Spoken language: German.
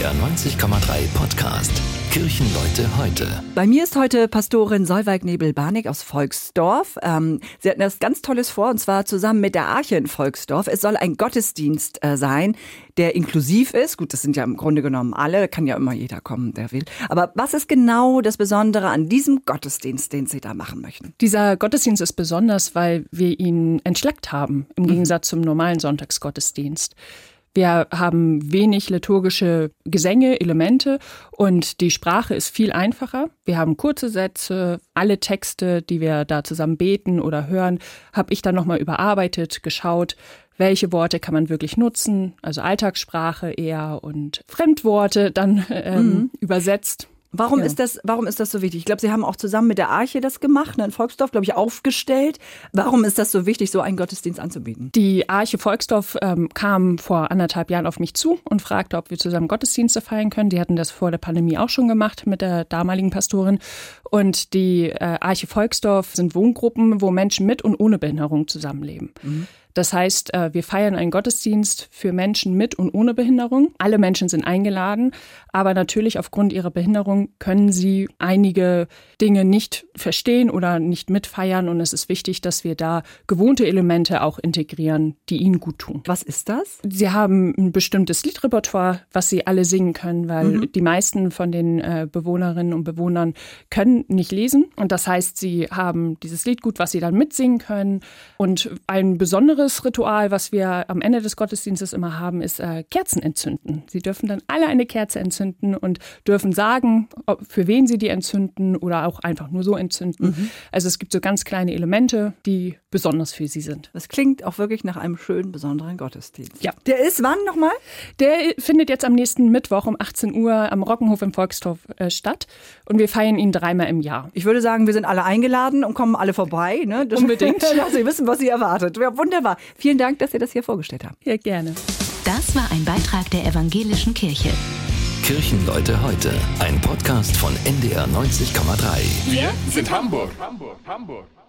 NDR 90,3 Podcast. Kirchenleute heute. Bei mir ist heute Pastorin Solveig Nebel-Barnig aus Volksdorf. Sie hatten das ganz Tolles vor, und zwar zusammen mit der Arche in Volksdorf. Es soll ein Gottesdienst sein, der inklusiv ist. Gut, das sind ja im Grunde genommen alle, kann ja immer jeder kommen, der will. Aber was ist genau das Besondere an diesem Gottesdienst, den Sie da machen möchten? Dieser Gottesdienst ist besonders, weil wir ihn entschleckt haben, im Gegensatz zum normalen Sonntagsgottesdienst. Wir haben wenig liturgische Gesänge, Elemente und die Sprache ist viel einfacher. Wir haben kurze Sätze, alle Texte, die wir da zusammen beten oder hören, habe ich dann nochmal überarbeitet, geschaut, welche Worte kann man wirklich nutzen, also Alltagssprache eher und Fremdworte dann übersetzt. Warum ist das so wichtig? Ich glaube, Sie haben auch zusammen mit der Arche das gemacht, in Volksdorf, glaube ich, aufgestellt. Warum ist das so wichtig, so einen Gottesdienst anzubieten? Die Arche Volksdorf kam vor 1,5 Jahren auf mich zu und fragte, ob wir zusammen Gottesdienste feiern können. Die hatten das vor der Pandemie auch schon gemacht mit der damaligen Pastorin. Und die Arche Volksdorf sind Wohngruppen, wo Menschen mit und ohne Behinderung zusammenleben. Mhm. Das heißt, wir feiern einen Gottesdienst für Menschen mit und ohne Behinderung. Alle Menschen sind eingeladen, aber natürlich aufgrund ihrer Behinderung können sie einige Dinge nicht verstehen oder nicht mitfeiern. Und es ist wichtig, dass wir da gewohnte Elemente auch integrieren, die ihnen gut tun. Was ist das? Sie haben ein bestimmtes Liedrepertoire, was sie alle singen können, weil die meisten von den Bewohnerinnen und Bewohnern können nicht lesen. Und das heißt, sie haben dieses Liedgut, was sie dann mitsingen können. Und ein besonderes Ritual, was wir am Ende des Gottesdienstes immer haben, ist Kerzen entzünden. Sie dürfen dann alle eine Kerze entzünden und dürfen sagen, für wen sie die entzünden oder auch einfach nur so entzünden. Also es gibt so ganz kleine Elemente, die besonders für sie sind. Das klingt auch wirklich nach einem schönen, besonderen Gottesdienst. Ja. Der ist wann nochmal? Der findet jetzt am nächsten Mittwoch um 18 Uhr am Rockenhof in Volksdorf statt und wir feiern ihn 3-mal im Jahr. Ich würde sagen, wir sind alle eingeladen und kommen alle vorbei. Ne? Unbedingt. Dass Sie wissen, was Sie erwartet. Ja, wunderbar. Vielen Dank, dass Sie das hier vorgestellt haben. Ja, gerne. Das war ein Beitrag der Evangelischen Kirche. Kirchenleute heute. Ein Podcast von NDR 90,3. Wir sind Hamburg.